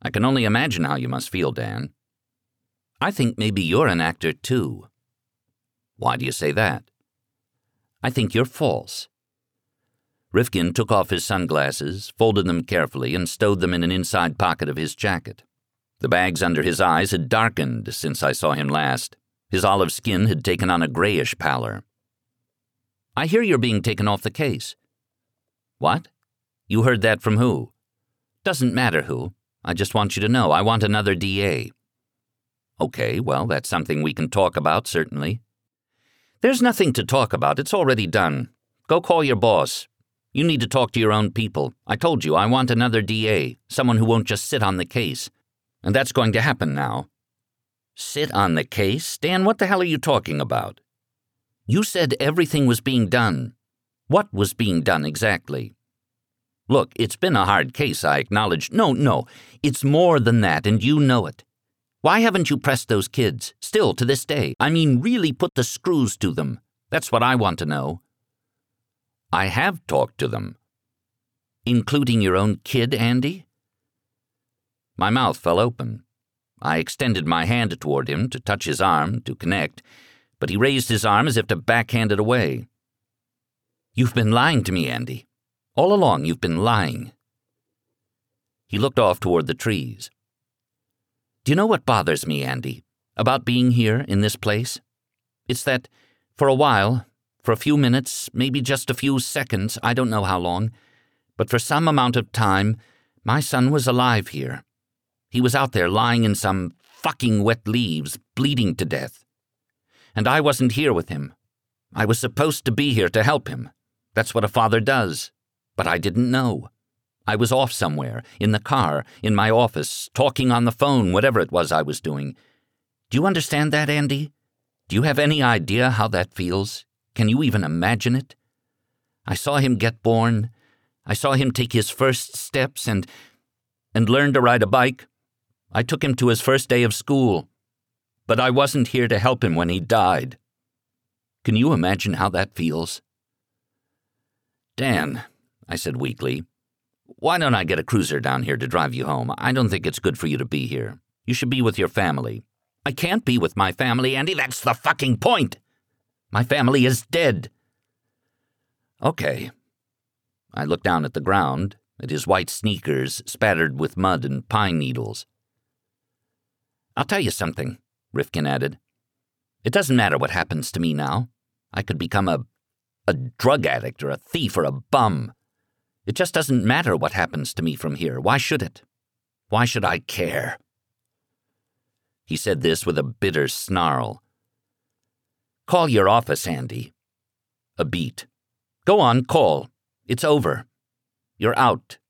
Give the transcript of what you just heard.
I can only imagine how you must feel, Dan. I think maybe you're an actor, too. Why do you say that? I think you're false. Rifkin took off his sunglasses, folded them carefully, and stowed them in an inside pocket of his jacket. The bags under his eyes had darkened since I saw him last. His olive skin had taken on a grayish pallor. I hear you're being taken off the case. What? You heard that from who? Doesn't matter who. I just want you to know I want another DA. Okay, well, that's something we can talk about, certainly. There's nothing to talk about. It's already done. Go call your boss. You need to talk to your own people. I told you I want another DA, someone who won't just sit on the case. And that's going to happen now. Sit on the case? Dan, what the hell are you talking about? You said everything was being done. What was being done exactly? Look, it's been a hard case, I acknowledge. No, it's more than that, and you know it. Why haven't you pressed those kids, still to this day? I mean, really put the screws to them. That's what I want to know. I have talked to them. Including your own kid, Andy? My mouth fell open. I extended my hand toward him to touch his arm, to connect, but he raised his arm as if to backhand it away. You've been lying to me, Andy. All along, you've been lying. He looked off toward the trees. Do you know what bothers me, Andy, about being here in this place? It's that, for a while, for a few minutes, maybe just a few seconds, I don't know how long, but for some amount of time, my son was alive here. He was out there lying in some fucking wet leaves, bleeding to death. And I wasn't here with him. I was supposed to be here to help him. That's what a father does. But I didn't know. I was off somewhere, in the car, in my office, talking on the phone, whatever it was I was doing. Do you understand that, Andy? Do you have any idea how that feels? Can you even imagine it? I saw him get born. I saw him take his first steps and learn to ride a bike. I took him to his first day of school. But I wasn't here to help him when he died. Can you imagine how that feels? Dan, I said weakly, why don't I get a cruiser down here to drive you home? I don't think it's good for you to be here. You should be with your family. I can't be with my family, Andy. That's the fucking point. My family is dead. Okay. I looked down at the ground, at his white sneakers spattered with mud and pine needles. I'll tell you something, Rifkin added. It doesn't matter what happens to me now. I could become a drug addict or a thief or a bum. It just doesn't matter what happens to me from here. Why should it? Why should I care? He said this with a bitter snarl. Call your office, Andy. A beat. Go on, call. It's over. You're out.